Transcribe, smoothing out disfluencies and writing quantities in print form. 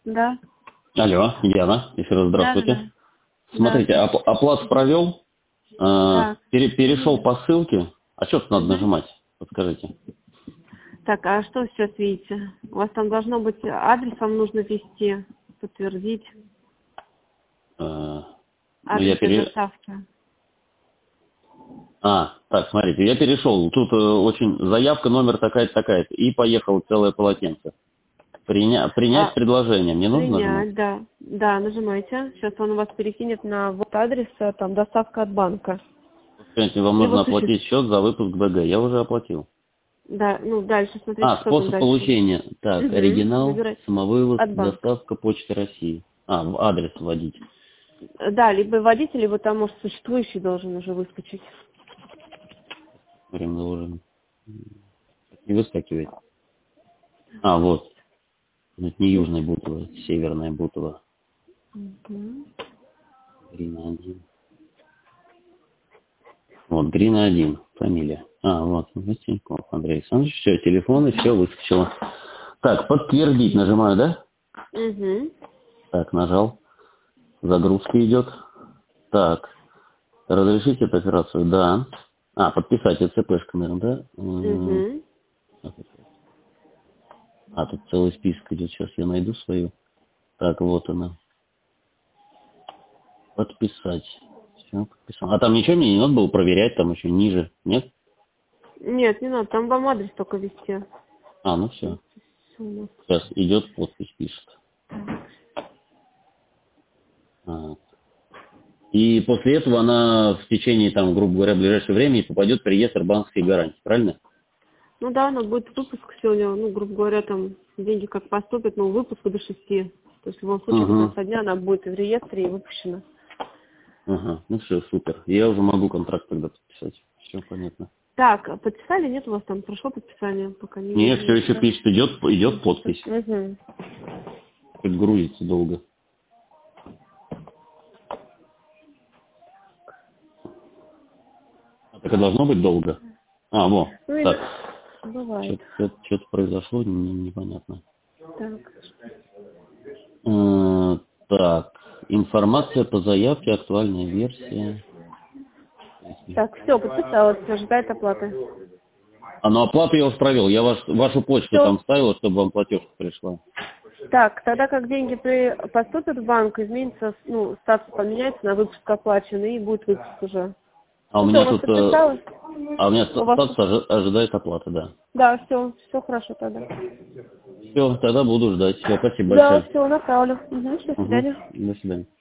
Да. Алло, Яна, еще раз здравствуйте. Да. Смотрите, оплату провел, Так. перешел по ссылке. А что тут надо нажимать? Подскажите. Так, а что вы сейчас видите? У вас там должно быть адрес, вам нужно ввести, подтвердить. Адрес доставки. Так, смотрите, я перешел. Тут очень заявка, номер такая-то, такая-то. И поехал целое полотенце. Принять предложение. Мне нужно нажимать? Да. Да, нажимайте. Сейчас он у вас перекинет на вот адрес, там доставка от банка. Скажите, вам нужно оплатить счет за выпуск БГ. Я уже оплатил. Да, дальше смотрите, что способ там получения. Так, оригинал, выбирать. самовывоз, доставка, Почта России. Адрес вводить. Да, либо вводить, либо там, может, существующий должен уже выскочить. Время должен. Не выскакивает. Вот. Это не Южная Бутово, это Северная Бутово. Грина 1. Вот, Грина 1, фамилия. Вот, Тинькофф Андрей Александрович. Все, телефон и все выскочило. Так, подтвердить нажимаю, да? Так, нажал. Загрузка идет. Так, разрешите эту операцию? Да. Подписать ЦПшка, наверное, да? Тут целый список идет. Сейчас я найду свою. Так, вот она. Подписать. Все, подписал. Там ничего мне не надо было проверять, там еще ниже, нет? Нет, не надо, там вам адрес только ввести. Ну все. Сейчас идет подпись, пишет. И после этого она в течение, там, грубо говоря, ближайшего времени попадет в реестр банковской гарантии, правильно? Ну да, она будет выпуск сегодня, грубо говоря, там деньги как поступят, выпуск до 6. То есть в любом случае до конца дня она будет в реестре и выпущена. Ну все, супер. Я уже могу контракт тогда подписать. Все понятно. Так, подписали? Нет у вас там? Прошло подписание? Пока не. Нет, все еще пишет, идет подпись. Хоть грузится долго. Так и должно быть долго. Вот. Так. Бывает. Что-то произошло, непонятно. Так. Информация по заявке, актуальная версия. Так, все, подписалась, ожидает оплаты. Оплату я уже провел. Я вашу почту там вставила, чтобы вам платежка пришла. Так, тогда как деньги поступят в банк, изменится, статус поменяется на выпуск оплаченный и будет выпуск уже. У меня тут... у меня статус ожидает оплаты, да. Да, все хорошо тогда. Все, тогда буду ждать. Все, спасибо большое. Да, все, направлю. До свидания. До свидания.